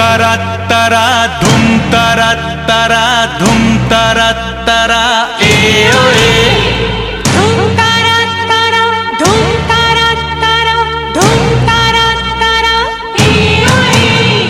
तारा तारा धूम तारा तारा धूम तारा तारा ए ओ ए। धूम तारा तारा धूम तारा तारा धूम तारा तारा ए ओ ए।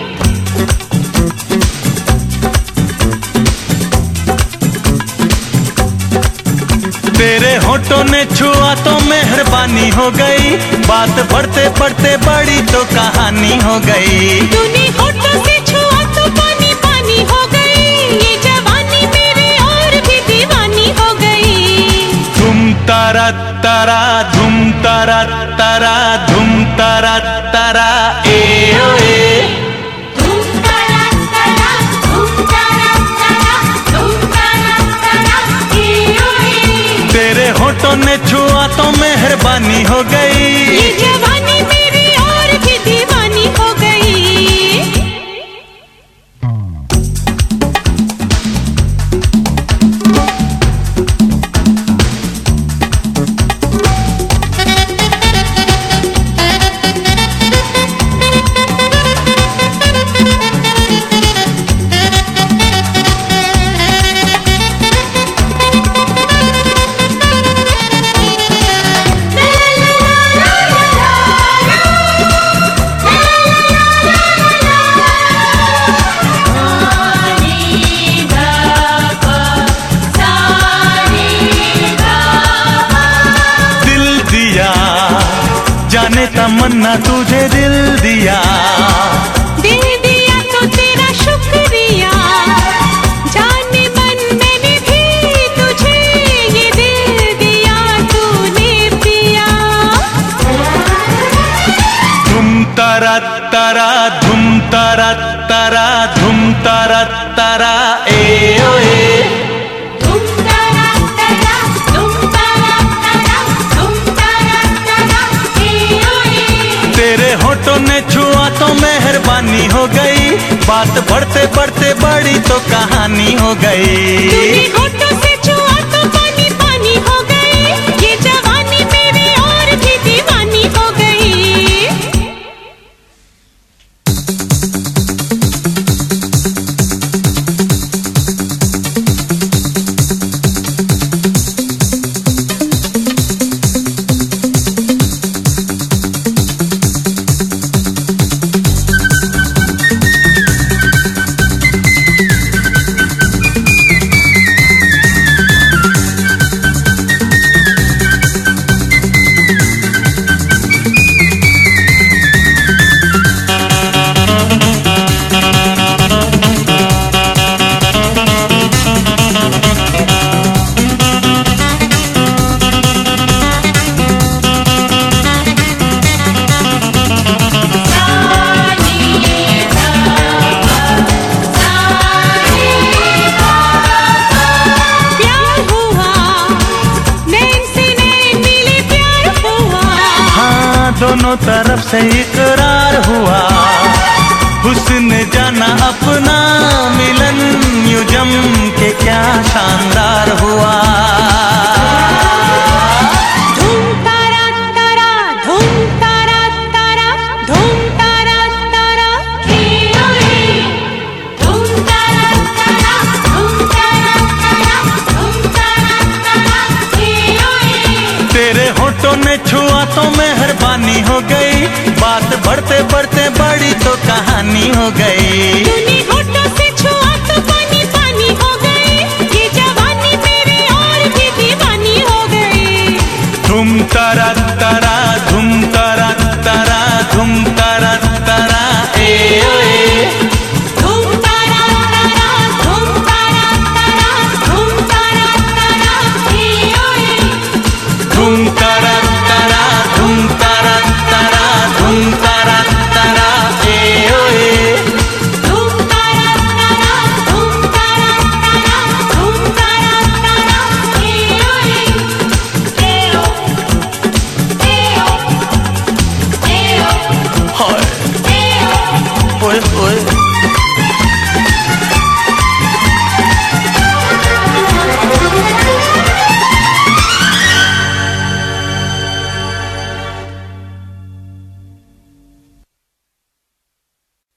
तेरे होठों ने छुआ तो मेहरबानी हो गई, बात बढ़ते बढ़ते बड़ी तो कहानी हो गई। तूने होठों से छुआ तो पानी पानी हो गई, ये जवानी मेरे और भी दीवानी हो गई। धूम तारा तारा धूम तारा तारा धूम तारा तारा ए ओ ए। धूम तारा तारा धूम तारा तारा धूम तारा तारा ए ओ ए। तेरे होठों ने छुआ तो मेहरबानी हो गई, ये जवानी मेरी और भी दीवानी हो गई। जाने तमन्ना तुझे दिल दिया, दिल दिया तो तेरा शुक्रिया। जाने मन मैंने भी तुझे ये दिल दिया, तूने पिया। धूम तारा तारा धूम तारा तारा धूम तारा तारा ए ओ ए। धूम तारा तारा धूम तारा तारा धूम तारा तारा ए ओ ए। तेरे होठों ने छुआ तो मेहरबानी हो गई, बात बढ़ते बढ़ते बड़ी तो कहानी हो गई। तूने होठों से छुआ तो पानी पानी हो गई, ये जवानी मेरी और भी दीवानी हो गई। दोनों तरफ से इकरार हुआ, हुस्न जाना अपना मिलन यूं जम के क्या शानदार हुआ। धूम तारा तारा धूम तारा तारा धूम तारा तारा ए ओ ए। धूम तारा तारा धूम तारा तारा धूम तारा तारा ए ओ ए। तेरे होठों ने छुआ तो मेहरबानी हो गई, बात बढ़ते बढ़ते बड़ी तो कहानी हो गई।